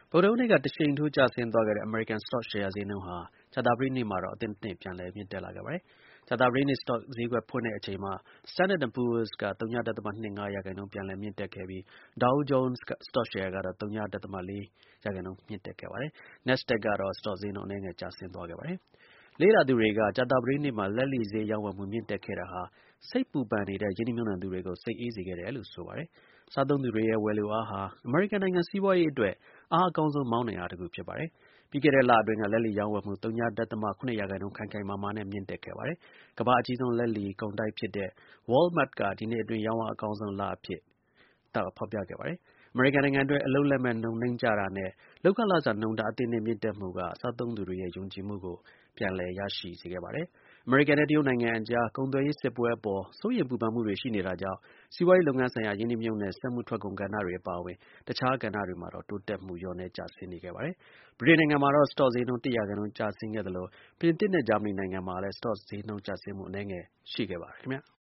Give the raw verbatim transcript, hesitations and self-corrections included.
ဗုဒ္ဓဟူးနေ့က တစ်ရှိန်ထိုးကျဆင်းသွားခဲ့တဲ့ အမေရိကန် စတော့ရှယ်ယာဈေးနှုန်းဟာ ကြာသပတေးနေ့မှာတော့ အသင့်အတင့် ပြန်လည် မြင့်တက်လာခဲ့ပါတယ်။ ကြာသပတေးနေ့ စတော့ဈေးကွက်ဖွင့်တဲ့အချိန်မှာ Standard and Poor's က ဝ.၂၅ ရာခိုင်နှုန်း ပြန်လည် မြင့်တက်ခဲ့ပြီး Dow Jones စတော့ရှယ်ယာကတော့ ဝ.၄ ရာခိုင်နှုန်း မြင့်တက်ခဲ့ပါတယ်။ NASDAQ ကတော့ စတော့ဈေးနှုန်း အနည်းငယ် ကျဆင်းသွားခဲ့ပါတယ်။ လေ့လာသူတွေက ကြာသပတေးနေ့မှာ လက်လီဈေး ရောင်းဝယ်မှု မြင့်တက်ခဲ့တာဟာ စိတ်ပူပန်နေတဲ့ ရင်းနှီးမြှုပ်နှံသူတွေကို စိတ်အေးစေခဲ့တယ်လို့ ဆိုပါတယ်။ စားသုံးသူတွေရဲ့ ဝယ်လိုအားဟာ အမေရိကန်နိုင်ငံ စီးပွားရေးအတွက် အားအကောင်းဆုံး မောင်းနှင်အားတစ်ခု ဖြစ်ပါတယ်။ ပြီးခဲ့တဲ့လအတွင်းက လက်လီ ရောင်းဝယ်မှု ဝ.၇ ရာခိုင်နှုန်း ခိုင်ခိုင်မာမာနဲ့ မြင့်တက်ခဲ့ပါတယ်။ ကမ္ဘာ့အကြီးဆုံး လက်လီကုန်တိုက်ဖြစ်တဲ့ Walmart က ဒီနှစ်အတွင်း ရောင်းအား အကောင်းဆုံးလအဖြစ် ဖော်ပြခဲ့ပါတယ်။ အမေရိကန်နိုင်ငံအတွင်း အလုပ်လက်မဲ့နှုန်း နိမ့်ကျတာနဲ့ လုပ်ခလစာနှုန်းထား အသင့်အတင့် မြင့်တက်မှုက စားသုံးသူတွေရဲ့ ယုံကြည်မှုကို ပြန်လည် ရရှိစေခဲ့ပါတယ်။ အမေရိကန်နဲ့ တရုတ်နိုင်ငံအကြား ကုန်သွယ်ရေး စစ်ပွဲအပေါ် စိုးရိမ်ပူပန်မှုတွေ ရှိနေတာကြောင့် စီးပွားရေးလုပ်ငန်းဆိုင်ရာ ရင်းနှီးမြှုပ်နှံ စက်မှုထွက်ကုန် ကဏ္ဍတွေ အပါအဝင် တစ်ခြား ကဏ္ဍတွေမှာတော့ တိုးတက်မှု လျော့နည်း ကျဆင်းနေခဲ့ပါတယ်။ ဗြိတိန်နိုင်ငံမှာတော့ စတော့ဈေးနှုန်း ၁ ရာခိုင်နှုန်း ကျဆင်းခဲ့သလို ပြင်သစ်နဲ့ ဂျာမနီနိုင်ငံမှာလည်း စတော့ဈေးနှုန်း ကျဆင်းမှု အနည်းငယ် ရှိခဲ့ပါတယ် ခင်ဗျာ။